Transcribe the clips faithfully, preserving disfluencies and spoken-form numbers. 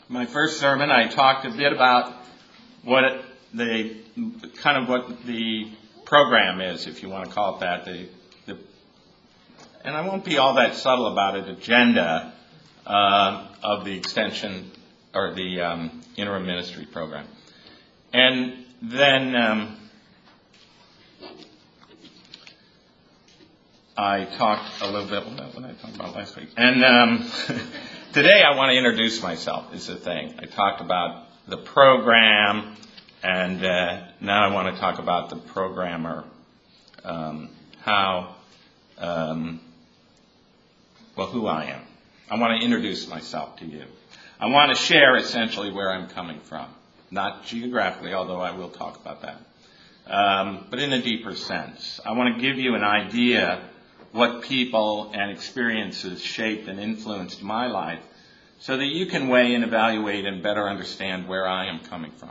my first sermon, I talked a bit about what it, the kind of what the program is, if you want to call it that. The, the, and I won't be all that subtle about it, agenda uh, of the extension or the um, interim ministry program. And then um, I talked a little bit, what did I talk about last week? And um, today I want to introduce myself, is the thing. I talked about the program, and uh, now I want to talk about the programmer, um, how, um, well, who I am. I want to introduce myself to you. I want to share essentially where I'm coming from. Not geographically, although I will talk about that. Um, but in a deeper sense. I want to give you an idea what people and experiences shaped and influenced my life so that you can weigh and evaluate and better understand where I am coming from.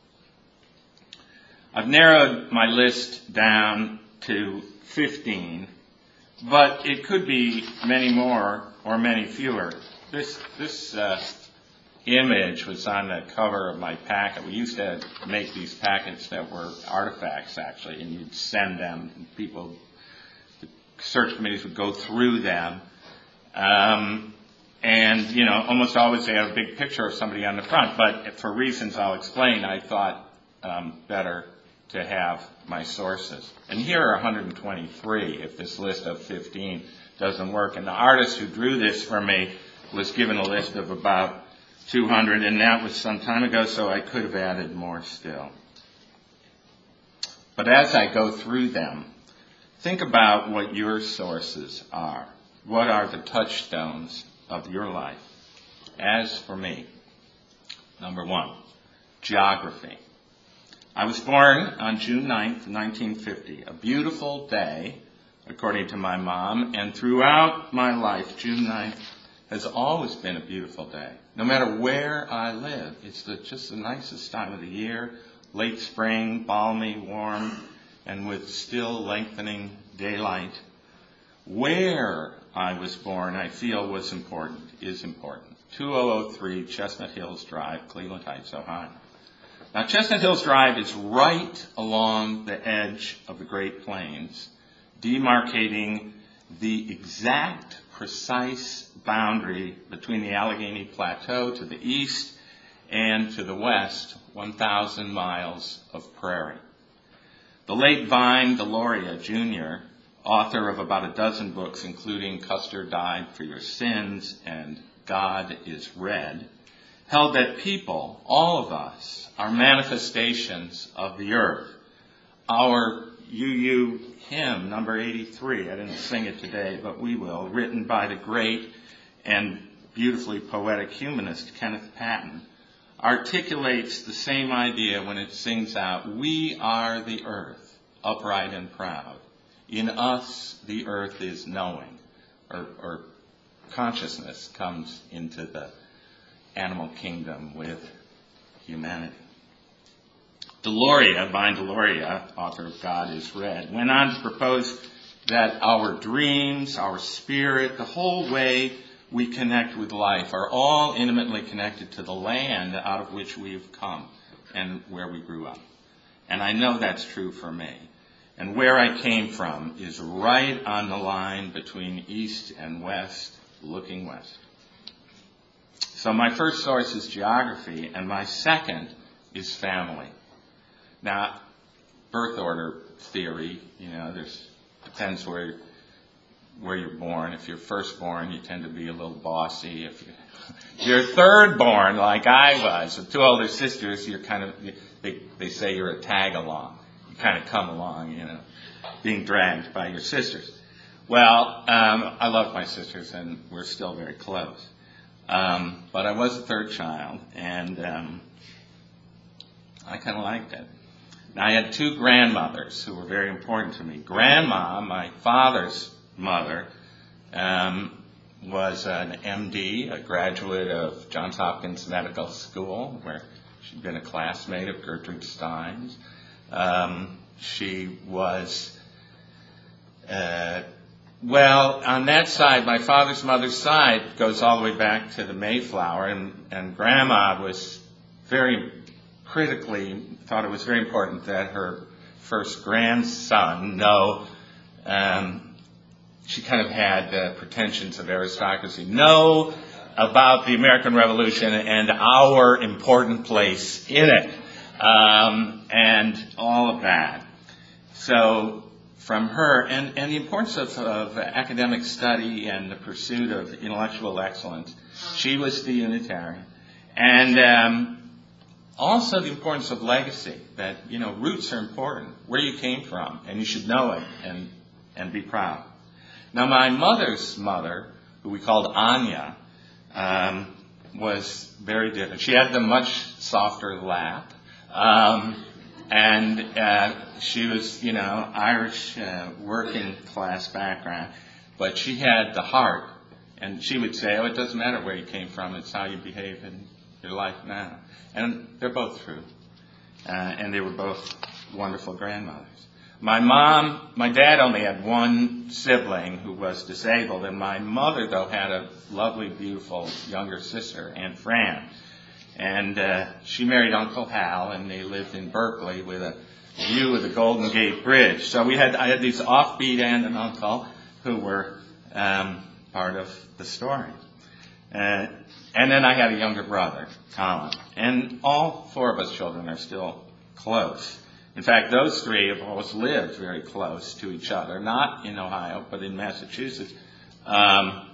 I've narrowed my list down to fifteen, but it could be many more or many fewer. This, this, uh, image was on the cover of my packet. We used to make these packets that were artifacts, actually, and you'd send them, and people, the search committees would go through them. Um, and, you know, almost always they have a big picture of somebody on the front, but for reasons I'll explain, I thought um, better to have my sources. And here are one hundred twenty-three if this list of fifteen doesn't work. And the artist who drew this for me was given a list of about two hundred, and that was some time ago, so I could have added more still. But as I go through them, think about what your sources are. What are the touchstones of your life? As for me, number one, geography. I was born on June ninth, nineteen fifty, a beautiful day, according to my mom, and throughout my life, June ninth has always been a beautiful day. No matter where I live, it's the, just the nicest time of the year, late spring, balmy, warm, and with still lengthening daylight. Where I was born, I feel was important, is important. two thousand three Chestnut Hills Drive, Cleveland Heights, Ohio. Now, Chestnut Hills Drive is right along the edge of the Great Plains, demarcating the exact, precise boundary between the Allegheny Plateau to the east and to the west, one thousand miles of prairie. The late Vine Deloria, Junior, author of about a dozen books, including Custer Died for Your Sins and God is Red, held that people, all of us, are manifestations of the earth. Our U U hymn, number eighty-three, I didn't sing it today, but we will, written by the great and beautifully poetic humanist Kenneth Patton, articulates the same idea when it sings out, "We are the earth, upright and proud. In us the earth is knowing," or, or consciousness comes into the animal kingdom with humanity. Deloria, Vine Deloria, author of God is Red, went on to propose that our dreams, our spirit, the whole way we connect with life are all intimately connected to the land out of which we've come and where we grew up. And I know that's true for me. And where I came from is right on the line between east and west, looking west. So my first source is geography, and my second is family. Now, birth order theory, you know, there's depends where where you're born. If you're first born, you tend to be a little bossy. If you're, you're third born, like I was, with two older sisters, you're kind of they they say you're a tag along. You kind of come along, you know, being dragged by your sisters. Well, um, I love my sisters, and we're still very close. Um, but I was a third child, and um, I kind of liked it. Now, I had two grandmothers who were very important to me. Grandma, my father's mother, um, was an M D, a graduate of Johns Hopkins Medical School, where she'd been a classmate of Gertrude Stein's. Um, she was uh, Well, on that side, my father's mother's side goes all the way back to the Mayflower, and, and Grandma was very critically, thought it was very important that her first grandson know, um, she kind of had uh, pretensions of aristocracy, know about the American Revolution and our important place in it, um, and all of that. So from her, and, and the importance of, of academic study and the pursuit of intellectual excellence, she was the Unitarian. And um, also the importance of legacy, that, you know, roots are important, where you came from, and you should know it and, and be proud. Now, my mother's mother, who we called Anya, um, was very different. She had the much softer laugh. Um, and uh, she was, you know, Irish uh, working class background, but she had the heart. And she would say, oh, it doesn't matter where you came from, it's how you behave in your life now. And they're both true. Uh, and they were both wonderful grandmothers. My mom, my dad only had one sibling who was disabled, and my mother, though, had a lovely, beautiful younger sister, Aunt Fran. And uh, she married Uncle Hal, and they lived in Berkeley with a view of the Golden Gate Bridge. So we had, I had these offbeat aunt and uncle who were um, part of the story. Uh, and then I had a younger brother, Colin. And all four of us children are still close. In fact, those three have always lived very close to each other, not in Ohio, but in Massachusetts. Um,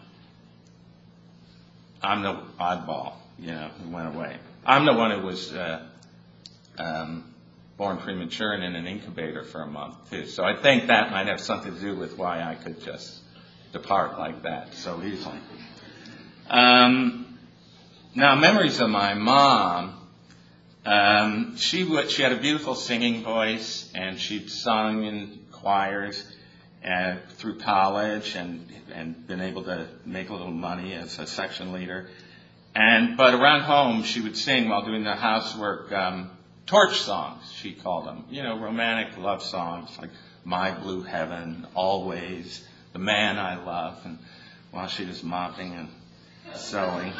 I'm the oddball, you know, who went away. I'm the one who was uh, um, born premature and in an incubator for a month, too. So I think that might have something to do with why I could just depart like that so easily. Um, now, memories of my mom. Um, she would, she had a beautiful singing voice, and she'd sung in choirs uh, through college and and been able to make a little money as a section leader. And but around home, she would sing while doing the housework, um, torch songs, she called them. You know, romantic love songs like My Blue Heaven, Always, The Man I Love, and while she was mopping and sewing.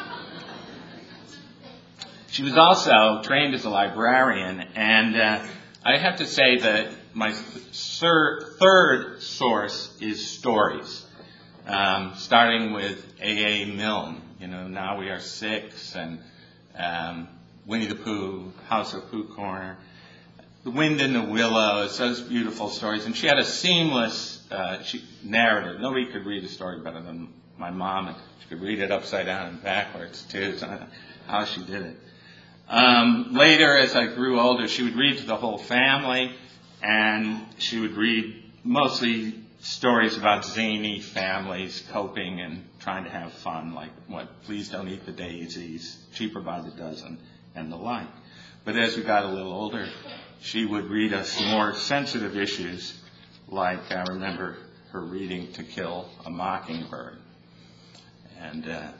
She was also trained as a librarian, and uh, I have to say that my third, third source is stories, um, starting with A A. Milne. You know, Now We Are Six, and um, Winnie the Pooh, House of Pooh Corner, The Wind in the Willows, those beautiful stories. And she had a seamless uh, she, narrative. Nobody could read a story better than my mom, and she could read it upside down and backwards, too. So how she did it. Um, later, as I grew older, she would read to the whole family, and she would read mostly stories about zany families coping and trying to have fun, like what, Please Don't Eat the Daisies, Cheaper by the Dozen, and the like. But as we got a little older, she would read us more sensitive issues, like I remember her reading To Kill a Mockingbird. And uh,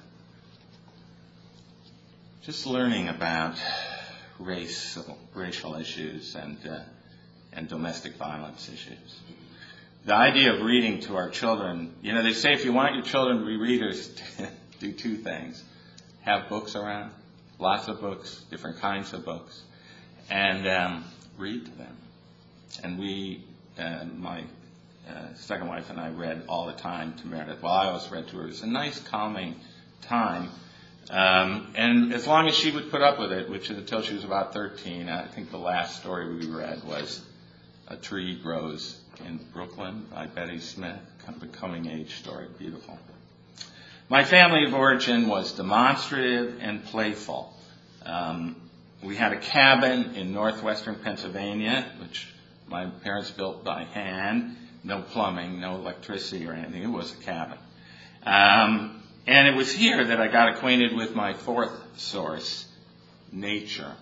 just learning about race, racial issues and uh, and domestic violence issues. The idea of reading to our children, you know, they say if you want your children to be readers, do two things. Have books around, lots of books, different kinds of books, and um, read to them. And we, uh, my uh, second wife and I read all the time to Meredith. Well, I always read to her. It was a nice, calming time. Um, and as long as she would put up with it, which is until she was about thirteen, I think the last story we read was A Tree Grows in Brooklyn by Betty Smith, kind of a coming-age story, beautiful. My family of origin was demonstrative and playful. Um, we had a cabin in northwestern Pennsylvania, which my parents built by hand. No plumbing, no electricity or anything. It was a cabin. Um, And it was here that I got acquainted with my fourth source, nature.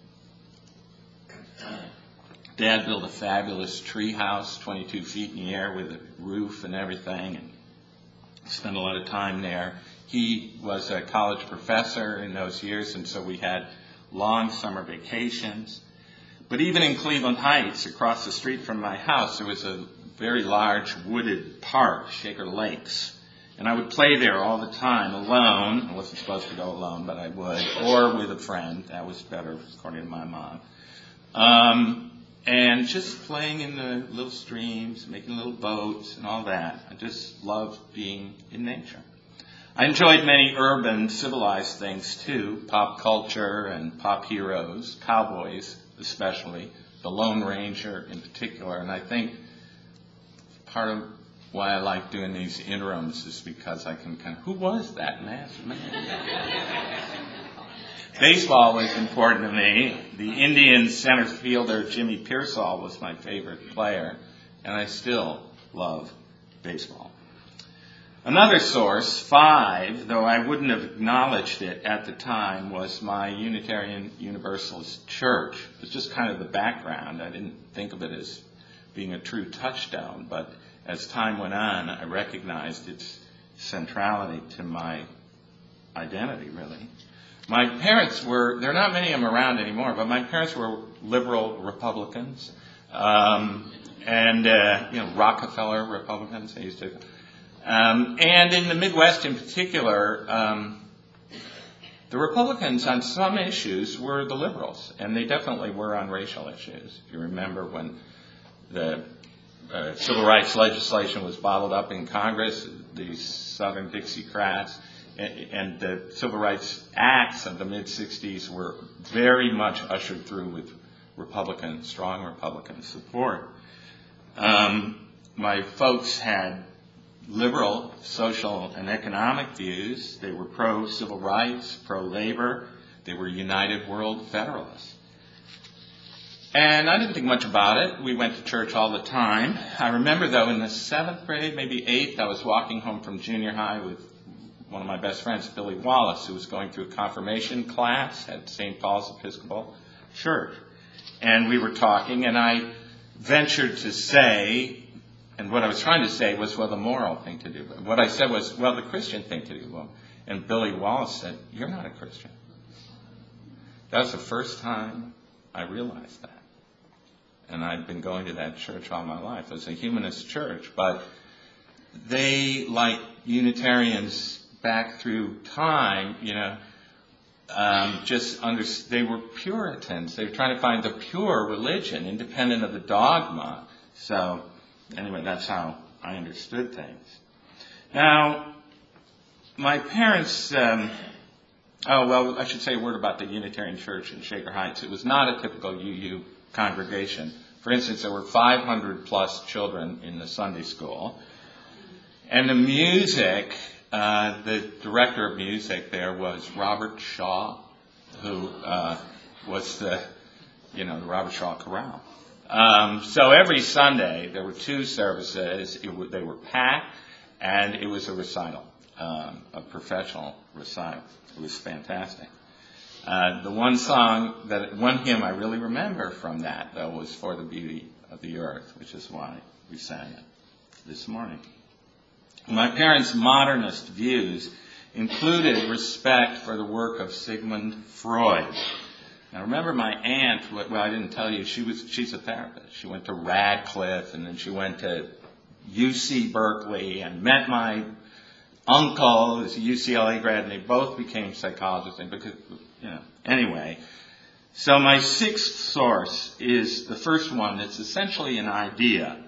Dad built a fabulous tree house, twenty-two feet in the air with a roof and everything, and spent a lot of time there. He was a college professor in those years, and so we had long summer vacations. But even in Cleveland Heights, across the street from my house, there was a very large wooded park, Shaker Lakes. And I would play there all the time, alone. I wasn't supposed to go alone, but I would. Or with a friend. That was better, according to my mom. Um, and just playing in the little streams, making little boats and all that. I just loved being in nature. I enjoyed many urban, civilized things, too. Pop culture and pop heroes, cowboys especially, the Lone Ranger in particular. And I think part of why I like doing these interims is because I can kind of, who was that masked man? Baseball was important to me. The Indians center fielder Jimmy Pearsall was my favorite player, and I still love baseball. Another source, five, though I wouldn't have acknowledged it at the time, was my Unitarian Universalist church. It was just kind of the background. I didn't think of it as being a true touchstone, but as time went on, I recognized its centrality to my identity, really. My parents were, there are not many of them around anymore, but my parents were liberal Republicans, um, and, uh, you know, Rockefeller Republicans, they used to, um, and in the Midwest in particular, um, the Republicans on some issues were the liberals, and they definitely were on racial issues. If you remember when the Uh, civil rights legislation was bottled up in Congress, the Southern Dixiecrats, and, and the Civil Rights Acts of the mid-sixties were very much ushered through with Republican, strong Republican support. Um, my folks had liberal social and economic views. They were pro-civil rights, pro-labor. They were United World Federalists. And I didn't think much about it. We went to church all the time. I remember, though, in the seventh grade, maybe eighth, I was walking home from junior high with one of my best friends, Billy Wallace, who was going through a confirmation class at Saint Paul's Episcopal Church. And we were talking, and I ventured to say, and what I was trying to say was, well, the moral thing to do. What I said was, well, the Christian thing to do. Well, and Billy Wallace said, you're not a Christian. That was the first time I realized that. And I'd been going to that church all my life. It was a humanist church, but they, like Unitarians back through time, you know, um, just under, they were Puritans. They were trying to find the pure religion, independent of the dogma. So, anyway, that's how I understood things. Now, my parents, um, oh, well, I should say a word about the Unitarian Church in Shaker Heights. It was not a typical U U congregation. For instance, there were five hundred plus children in the Sunday school. And the music, uh, the director of music there was Robert Shaw, who uh, was the, you know, the Robert Shaw Chorale. Um, so every Sunday there were two services. It w- they were packed, and it was a recital, um, a professional recital. It was fantastic. Uh, the one song, that one hymn I really remember from that, though, was For the Beauty of the Earth, which is why we sang it this morning. My parents' modernist views included respect for the work of Sigmund Freud. Now, remember my aunt, well, I didn't tell you, she was she's a therapist. She went to Radcliffe, and then she went to U C Berkeley and met my uncle, who's a U C L A grad, and they both became psychologists. And because, you know, anyway, so my sixth source is the first one that's essentially an idea: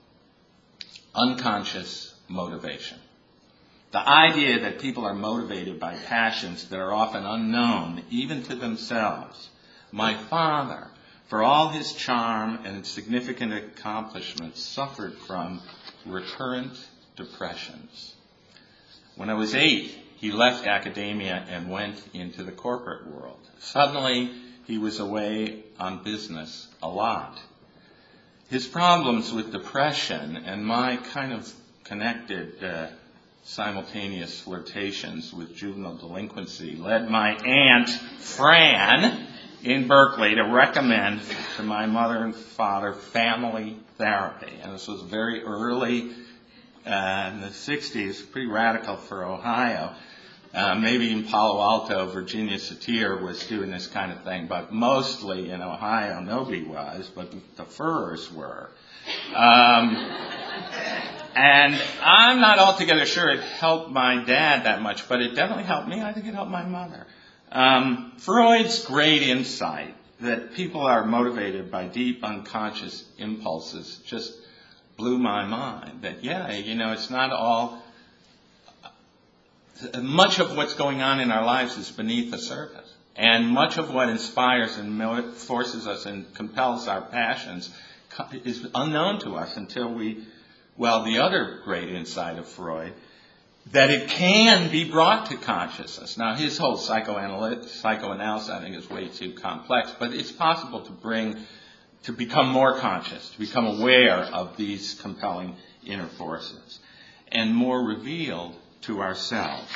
unconscious motivation. The idea that people are motivated by passions that are often unknown, even to themselves. My father, for all his charm and significant accomplishments, suffered from recurrent depressions. When I was eight, he left academia and went into the corporate world. Suddenly, he was away on business a lot. His problems with depression and my kind of connected uh, simultaneous flirtations with juvenile delinquency led my Aunt Fran in Berkeley to recommend to my mother and father family therapy. And this was very early uh, in the sixties, pretty radical for Ohio. Uh, maybe in Palo Alto, Virginia Satir was doing this kind of thing, but mostly in Ohio, nobody was, but the Furrers were. Um, And I'm not altogether sure it helped my dad that much, but it definitely helped me. I think it helped my mother. Um, Freud's great insight that people are motivated by deep unconscious impulses just blew my mind. That, yeah, you know, it's not all... Much of what's going on in our lives is beneath the surface. And much of what inspires and forces us and compels our passions is unknown to us until we... Well, the other great insight of Freud, that it can be brought to consciousness. Now, his whole psychoanalysis, psychoanalysis, I think, is way too complex, but it's possible to bring, to become more conscious, to become aware of these compelling inner forces, and more revealed to ourselves.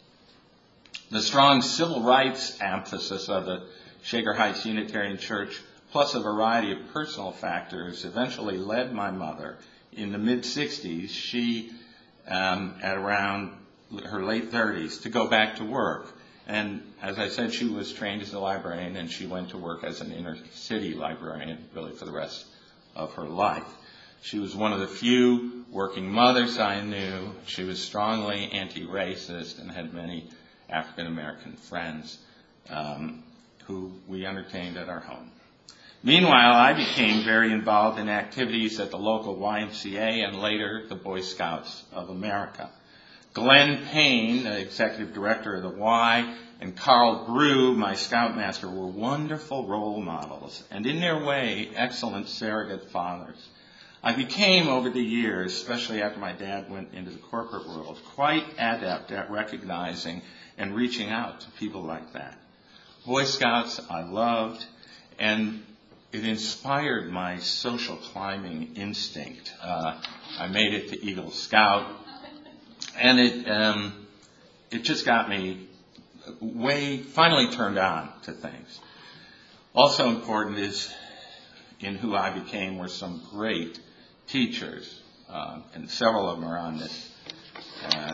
The strong civil rights emphasis of the Shaker Heights Unitarian Church, plus a variety of personal factors, eventually led my mother. In the mid-sixties, she, um, at around her late thirties, to go back to work. And as I said, she was trained as a librarian, and she went to work as an inner-city librarian, really for the rest of her life. She was one of the few working mothers I knew. She was strongly anti-racist and had many African-American friends um, who we entertained at our home. Meanwhile, I became very involved in activities at the local Y M C A and later the Boy Scouts of America. Glenn Payne, the executive director of the Y, and Carl Brew, my scoutmaster, were wonderful role models and in their way, excellent surrogate fathers. I became, over the years, especially after my dad went into the corporate world, quite adept at recognizing and reaching out to people like that. Boy Scouts I loved, and it inspired my social climbing instinct. Uh, I made it to Eagle Scout, and it um, it just got me way, finally turned on to things. Also important is in who I became were some great teachers, uh, and several of them are on this. Uh,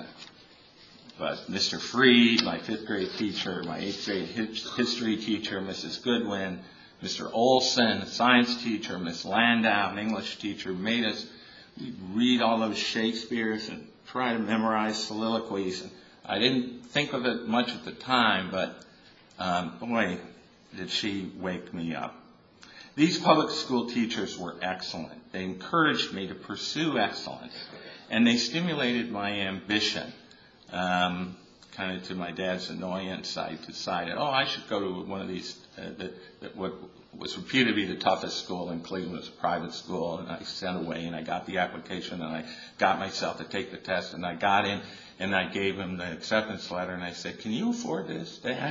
but Mister Freed, my fifth grade teacher, my eighth grade history teacher, Missus Goodwin, Mister Olson, a science teacher, Miss Landau, an English teacher, made us read all those Shakespeare's and try to memorize soliloquies. And I didn't think of it much at the time, but um, boy, did she wake me up. These public school teachers were excellent. They encouraged me to pursue excellence, and they stimulated my ambition. Um, kind of to my dad's annoyance, I decided, oh, I should go to one of these, uh, that, that what was reputed to be the toughest school in Cleveland. It was a private school, and I sent away, and I got the application, and I got myself to take the test, and I got in, and I gave him the acceptance letter, and I said, can you afford this, Dad?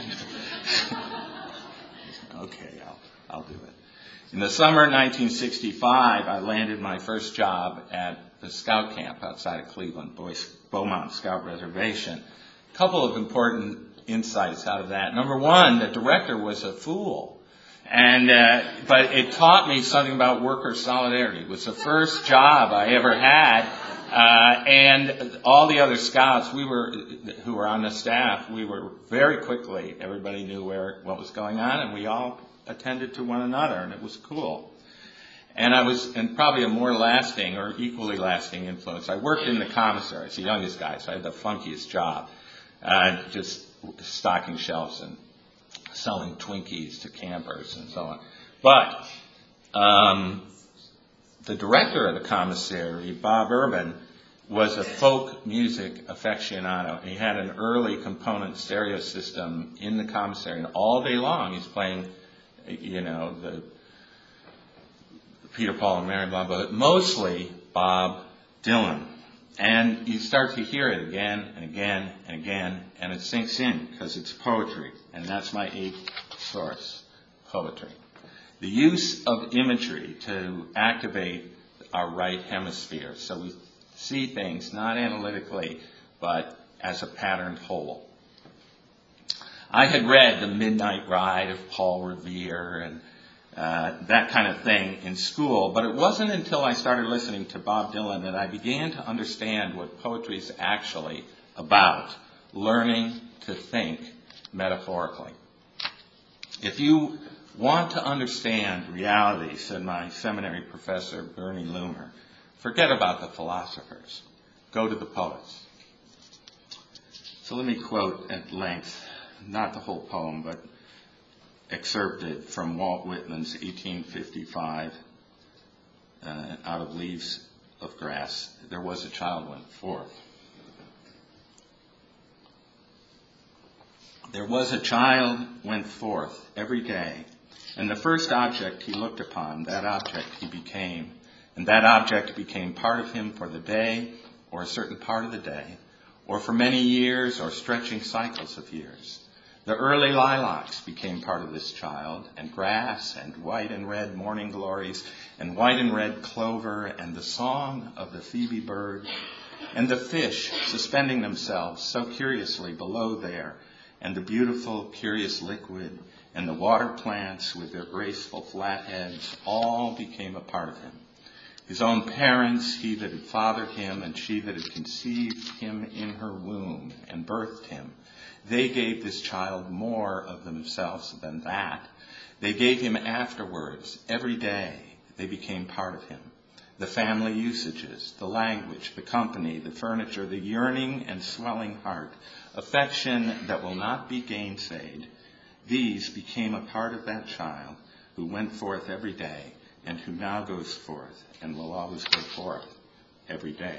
Okay, I'll, I'll do it. In the summer of nineteen sixty-five, I landed my first job at the scout camp outside of Cleveland, Boyce, Beaumont Scout Reservation. A couple of important insights out of that. Number one, the director was a fool. And, uh, but it taught me something about worker solidarity. It was the first job I ever had. Uh, and all the other scouts, we were, who were on the staff, we were very quickly, everybody knew where, what was going on, and we all attended to one another, and it was cool. And I was, and probably a more lasting or equally lasting influence, I worked in the commissary. I was the youngest guy, so I had the funkiest job. Uh, just stocking shelves and selling Twinkies to campers and so on. But um, the director of the commissary, Bob Urban, was a folk music aficionado, and he had an early component stereo system in the commissary, and all day long he's playing, you know, the Peter, Paul, and Mary, blah, blah, but mostly Bob Dylan. And you start to hear it again and again and again, and it sinks in because it's poetry, and that's my eighth source, poetry. The use of imagery to activate our right hemisphere, so we see things not analytically, but as a patterned whole. I had read The Midnight Ride of Paul Revere and Uh, that kind of thing in school, but it wasn't until I started listening to Bob Dylan that I began to understand what poetry is actually about, learning to think metaphorically. If you want to understand reality, said my seminary professor, Bernie Loomer, Forget about the philosophers. Go to the poets. So let me quote at length, not the whole poem, but excerpted from Walt Whitman's eighteen fifty-five, uh, out of Leaves of Grass. There was a child went forth. There was a child went forth every day, and the first object he looked upon, that object he became, and that object became part of him for the day, or a certain part of the day, or for many years, or stretching cycles of years. The early lilacs became part of this child, and grass, and white and red morning glories, and white and red clover, and the song of the phoebe bird, and the fish suspending themselves so curiously below there, and the beautiful, curious liquid, and the water plants with their graceful flat heads, all became a part of him. His own parents, he that had fathered him, and she that had conceived him in her womb and birthed him, they gave this child more of themselves than that. They gave him afterwards, every day, they became part of him. The family usages, the language, the company, the furniture, the yearning and swelling heart, affection that will not be gainsaid, these became a part of that child who went forth every day and who now goes forth and will always go forth every day.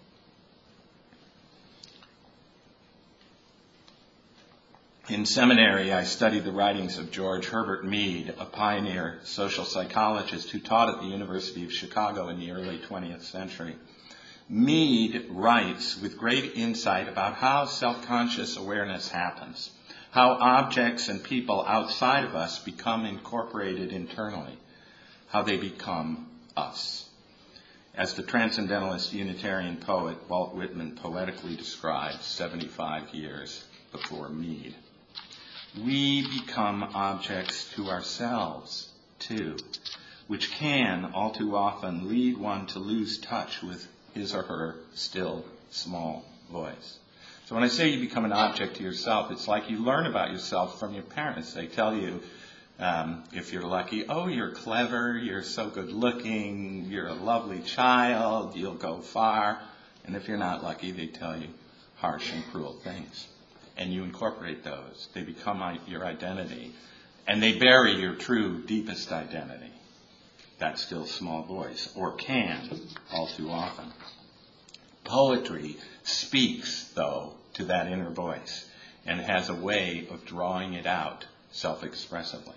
In seminary, I studied the writings of George Herbert Mead, a pioneer social psychologist who taught at the University of Chicago in the early twentieth century. Mead writes with great insight about how self-conscious awareness happens, how objects and people outside of us become incorporated internally, how they become us. As the transcendentalist Unitarian poet Walt Whitman poetically describes seventy-five years before Mead. We become objects to ourselves, too, which can, all too often, lead one to lose touch with his or her still, small voice. So when I say you become an object to yourself, it's like you learn about yourself from your parents. They tell you, um, if you're lucky, oh, you're clever, you're so good looking, you're a lovely child, you'll go far. And if you're not lucky, they tell you harsh and cruel things. And you incorporate those. They become your identity. And they bury your true, deepest identity. That still small voice, or can, all too often. Poetry speaks, though, to that inner voice and has a way of drawing it out self-expressively.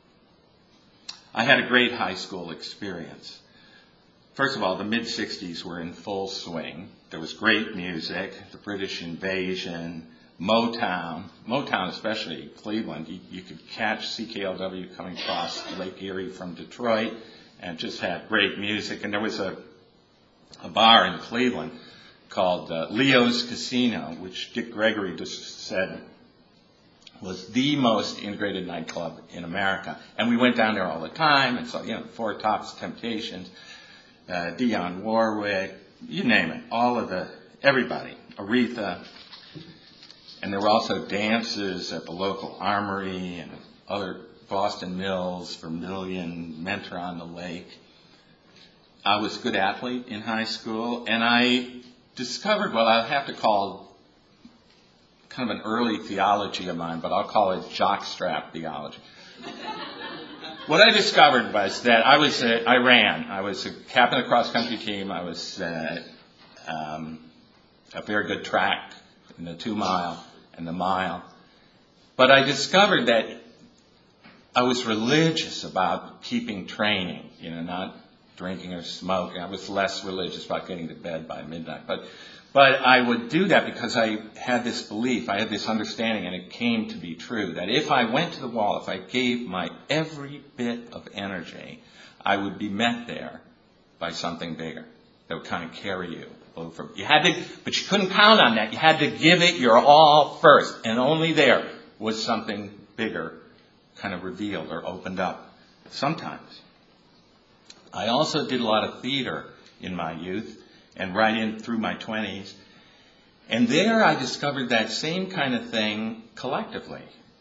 I had a great high school experience. First of all, the mid-sixties were in full swing. There was great music, the British invasion, Motown, Motown especially, Cleveland. You, you could catch C K L W coming across Lake Erie from Detroit and just had great music. And there was a, a bar in Cleveland called uh, Leo's Casino, which Dick Gregory just said was the most integrated nightclub in America. And we went down there all the time, and so, you know, Four Tops, Temptations, uh, Dionne Warwick, you name it, all of the, everybody, Aretha. And there were also dances at the local armory and other Boston Mills, Vermilion, Mentor on the Lake. I was a good athlete in high school, and I discovered what I have to call kind of an early theology of mine, but I'll call it jockstrap theology. What I discovered was that I was uh, I ran. I was a captain of the cross-country team. I was uh, um, a very good track in the two-mile and the mile. But I discovered that I was religious about keeping training, you know, not drinking or smoking. I was less religious about getting to bed by midnight. But but I would do that because I had this belief, I had this understanding, and it came to be true, that if I went to the wall, if I gave my every bit of energy, I would be met there by something bigger that would kind of carry you over. You had to, but you couldn't count on that. You had to give it your all first, and only there was something bigger kind of revealed or opened up sometimes. I also did a lot of theater in my youth and right in through my twenties. And there I discovered that same kind of thing collectively.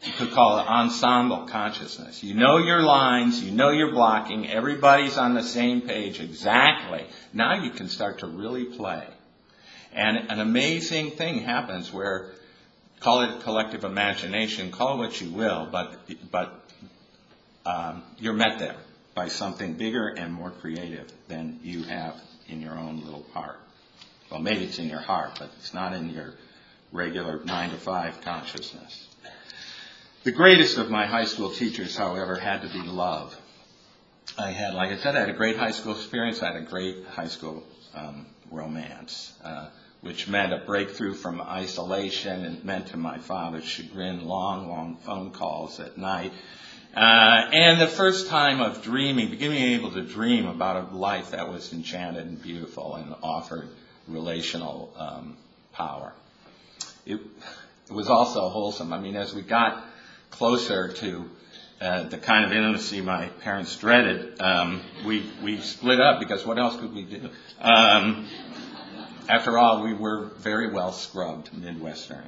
You could call it ensemble consciousness. You know your lines, you know your blocking, everybody's on the same page exactly. Now you can start to really play. And an amazing thing happens where, call it collective imagination, call it what you will, but but um, you're met there by something bigger and more creative than you have in your own little part. Well, maybe it's in your heart, but it's not in your regular nine to five consciousness. The greatest of my high school teachers, however, had to be love. I had, like I said, I had a great high school experience. I had a great high school um, romance, uh, which meant a breakthrough from isolation. It meant, to my father's chagrin, long, long phone calls at night. Uh, and the first time of dreaming, beginning able to dream about a life that was enchanted and beautiful and offered relational um, power. It, it was also wholesome. I mean, as we got closer to uh, the kind of intimacy my parents dreaded, um, we we split up because what else could we do? Um, after all, we were very well scrubbed Midwestern.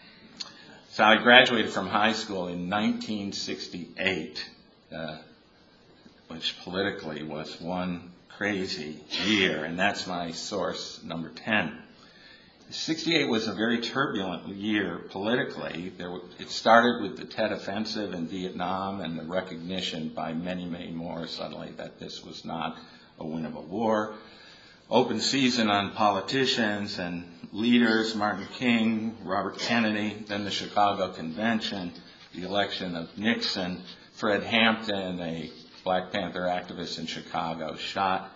So I graduated from high school in nineteen sixty-eight, uh, which politically was one crazy year, and that's my source number ten. sixty-eight was a very turbulent year politically. There were, it started with the Tet Offensive in Vietnam and the recognition by many, many more suddenly that this was not a winnable war. Open season on politicians and leaders, Martin King, Robert Kennedy, then the Chicago Convention, the election of Nixon, Fred Hampton, a Black Panther activist in Chicago, shot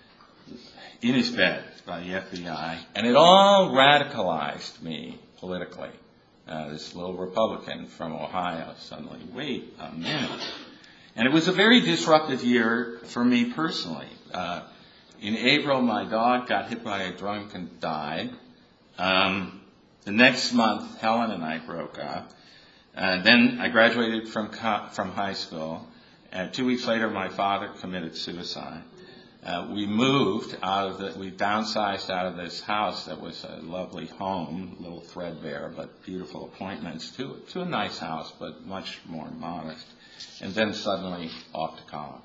in his bed by the F B I, and it all radicalized me politically. Uh, this little Republican from Ohio suddenly, wait a minute. And it was a very disruptive year for me personally. Uh, in April, my dog got hit by a drunk and died. Um, the next month, Helen and I broke up. Uh, then I graduated from co- from high school, and two weeks later, my father committed suicide. Uh, we moved out of the, we downsized out of this house that was a lovely home, a little threadbare, but beautiful appointments, to, to a nice house, but much more modest. And then suddenly off to college.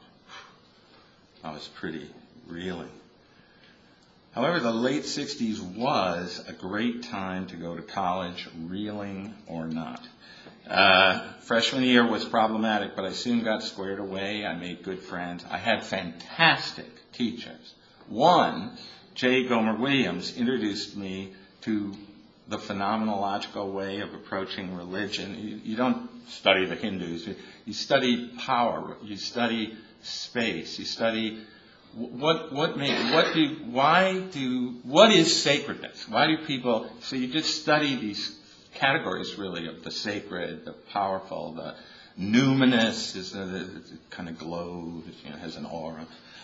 I was pretty reeling. However, the late sixties was a great time to go to college, reeling or not. Uh, freshman year was problematic, but I soon got squared away. I made good friends. I had fantastic teachers. One, J. Gomer Williams, introduced me to the phenomenological way of approaching religion. You, you don't study the Hindus. You, you study power. You study space. You study what what make what do why do what is sacredness? Why do people? So you just study these categories really of the sacred, the powerful, the numinous is a, it kind of glows, you know, has an aura.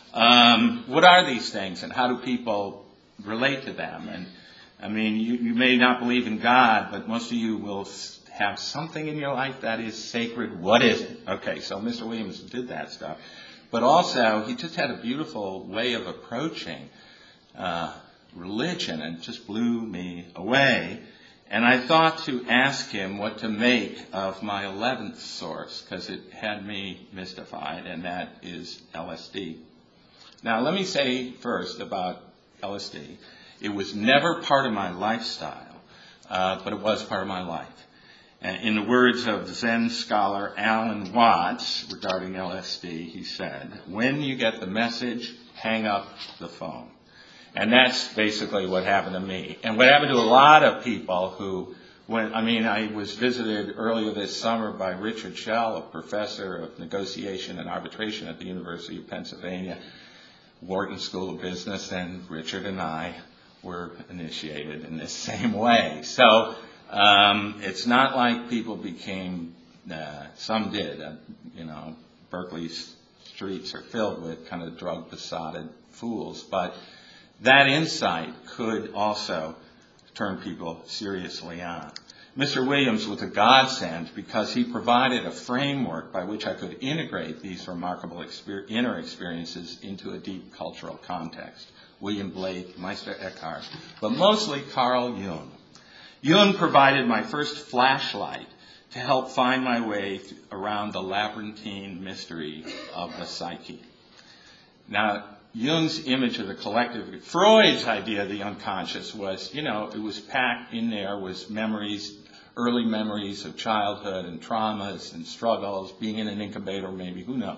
Um, what are these things, and how do people relate to them? And I mean, you, you may not believe in God, but most of you will have something in your life that is sacred. What is it? Okay, so Mister Williams did that stuff, but also he just had a beautiful way of approaching uh, religion, and it just blew me away. And I thought to ask him what to make of my eleventh source, because it had me mystified, and that is L S D. Now, let me say first about L S D. It was never part of my lifestyle, uh, but it was part of my life. And in the words of Zen scholar Alan Watts regarding L S D, he said, when you get the message, hang up the phone. And that's basically what happened to me. And what happened to a lot of people who, when, I mean, I was visited earlier this summer by Richard Schell, a professor of negotiation and arbitration at the University of Pennsylvania, Wharton School of Business, and Richard and I were initiated in this same way. So um, it's not like people became, uh, some did, uh, you know, Berkeley's streets are filled with kind of drug-besotted fools, but that insight could also turn people seriously on. Mister Williams was a godsend because he provided a framework by which I could integrate these remarkable exper- inner experiences into a deep cultural context. William Blake, Meister Eckhart, but mostly Carl Jung. Jung provided my first flashlight to help find my way th- around the labyrinthine mystery of the psyche. Now, Jung's image of the collective, Freud's idea of the unconscious was, you know, it was packed in there was memories, early memories of childhood and traumas and struggles, being in an incubator maybe, who knows.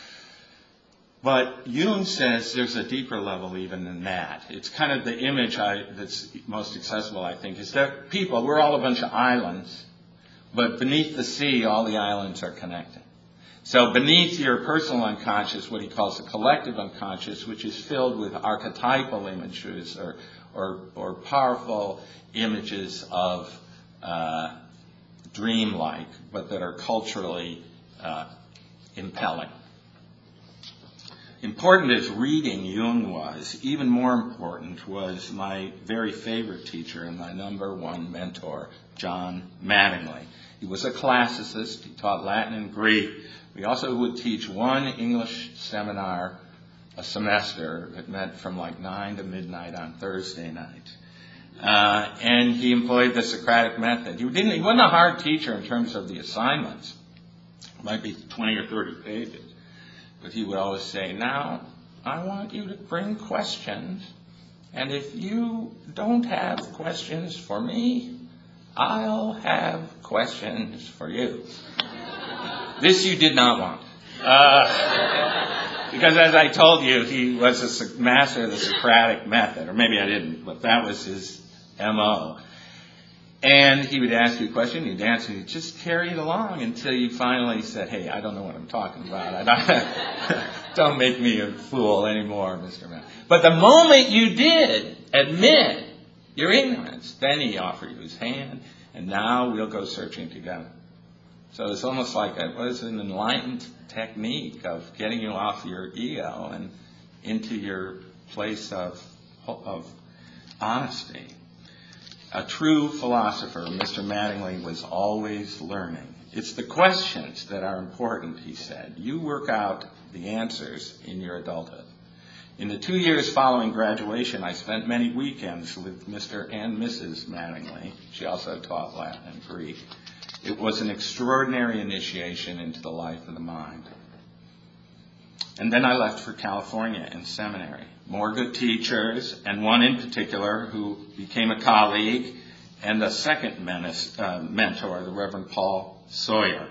But Jung says there's a deeper level even than that. It's kind of the image I, that's most accessible, I think, is that people, we're all a bunch of islands, but beneath the sea, all the islands are connected. So beneath your personal unconscious, what he calls the collective unconscious, which is filled with archetypal images or or, or powerful images of uh, dreamlike, but that are culturally uh, impelling. Important as reading Jung was, even more important was my very favorite teacher and my number one mentor, John Mattingly. He was a classicist. He taught Latin and Greek. We also would teach one English seminar a semester that met from like nine to midnight on Thursday night. Uh, and he employed the Socratic method. He didn't. He wasn't a hard teacher in terms of the assignments. It might be twenty or thirty pages. But he would always say, now, I want you to bring questions. And if you don't have questions for me, I'll have questions for you. This you did not want. Uh, because as I told you, he was a master of the Socratic method. Or maybe I didn't, but that was his M O. And he would ask you a question, you'd answer, you'd just carry it along until you finally said, hey, I don't know what I'm talking about. I don't, don't make me a fool anymore, Mister Mann. But the moment you did admit your ignorance, then he offered you his hand, and now we'll go searching together. So it's almost like it was an enlightened technique of getting you off your ego and into your place of, of honesty. A true philosopher, Mister Mattingly, was always learning. It's the questions that are important, he said. You work out the answers in your adulthood. In the two years following graduation, I spent many weekends with Mister and Missus Mattingly. She also taught Latin and Greek. It was an extraordinary initiation into the life of the mind. And then I left for California in seminary. More good teachers, and one in particular who became a colleague, and a second menace, uh, mentor, the Reverend Paul Sawyer.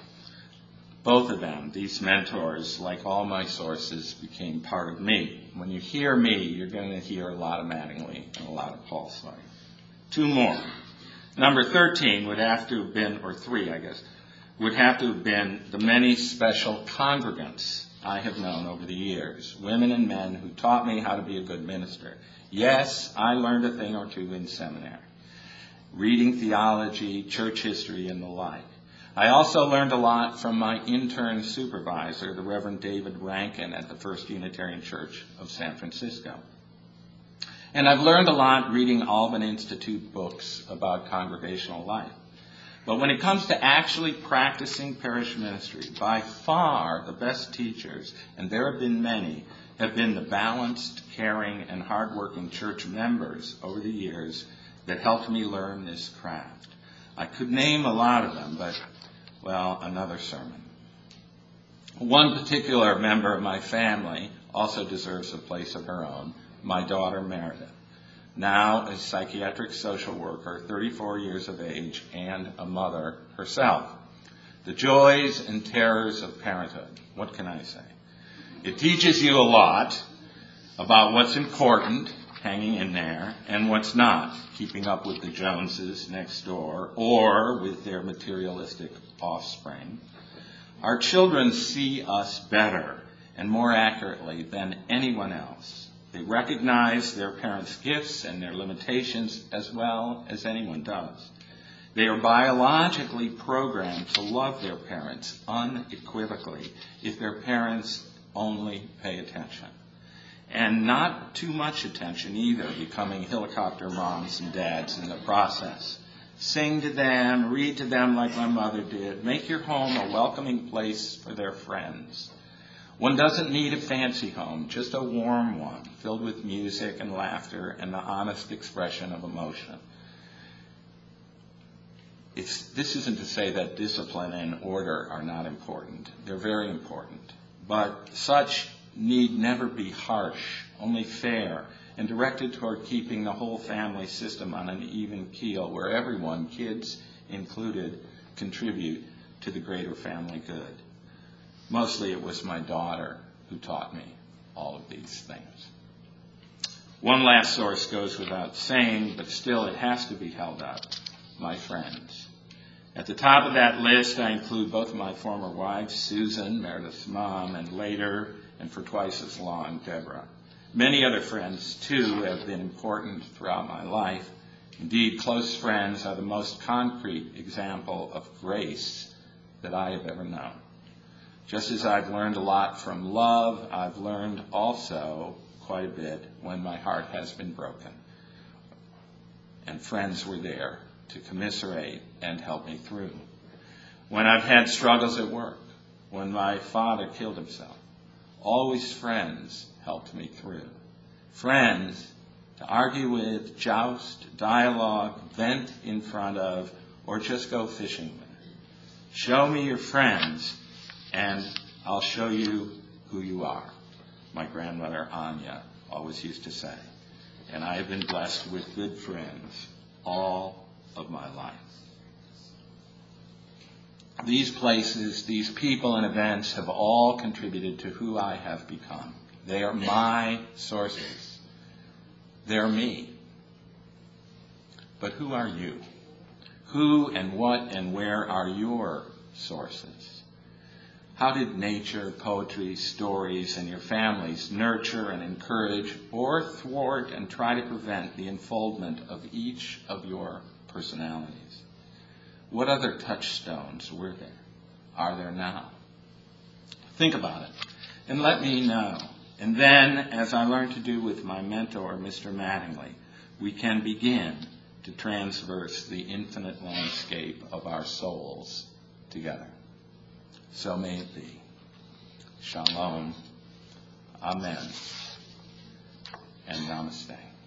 Both of them, these mentors, like all my sources, became part of me. When you hear me, you're going to hear a lot of Mattingly and a lot of Paul Sawyer. Two more. Number thirteen would have to have been, or three, I guess, would have to have been the many special congregants I have known over the years, women and men who taught me how to be a good minister. Yes, I learned a thing or two in seminary, reading theology, church history, and the like. I also learned a lot from my intern supervisor, the Reverend David Rankin at the First Unitarian Church of San Francisco. And I've learned a lot reading Alban Institute books about congregational life. But when it comes to actually practicing parish ministry, by far the best teachers, and there have been many, have been the balanced, caring, and hardworking church members over the years that helped me learn this craft. I could name a lot of them, but, well, another sermon. One particular member of my family also deserves a place of her own, my daughter Meredith. Now a psychiatric social worker, thirty-four years of age, and a mother herself. The joys and terrors of parenthood. What can I say? It teaches you a lot about what's important, hanging in there, and what's not, keeping up with the Joneses next door, or with their materialistic offspring. Our children see us better and more accurately than anyone else. They recognize their parents' gifts and their limitations as well as anyone does. They are biologically programmed to love their parents unequivocally if their parents only pay attention. And not too much attention either, becoming helicopter moms and dads in the process. Sing to them, read to them like my mother did. Make your home a welcoming place for their friends. One doesn't need a fancy home, just a warm one, filled with music and laughter and the honest expression of emotion. it's, this isn't to say that discipline and order are not important. They're very important. But such need never be harsh, only fair, and directed toward keeping the whole family system on an even keel, where everyone, kids included, contribute to the greater family good. Mostly it was my daughter who taught me all of these things. One last source goes without saying, but still it has to be held up: my friends. At the top of that list, I include both my former wives, Susan, Meredith's mom, and later, and for twice as long, Deborah. Many other friends, too, have been important throughout my life. Indeed, close friends are the most concrete example of grace that I have ever known. Just as I've learned a lot from love, I've learned also quite a bit when my heart has been broken. And friends were there to commiserate and help me through. When I've had struggles at work, when my father killed himself, always friends helped me through. Friends to argue with, joust, dialogue, vent in front of, or just go fishing with. Show me your friends, and I'll show you who you are, my grandmother Anya always used to say. And I have been blessed with good friends all of my life. These places, these people and events have all contributed to who I have become. They are my sources. They're me. But who are you? Who and what and where are your sources? How did nature, poetry, stories, and your families nurture and encourage or thwart and try to prevent the unfoldment of each of your personalities? What other touchstones were there? Are there now? Think about it and let me know. And then, as I learned to do with my mentor, Mister Mattingly, we can begin to transverse the infinite landscape of our souls together. So may it be. Shalom, Amen, and Namaste.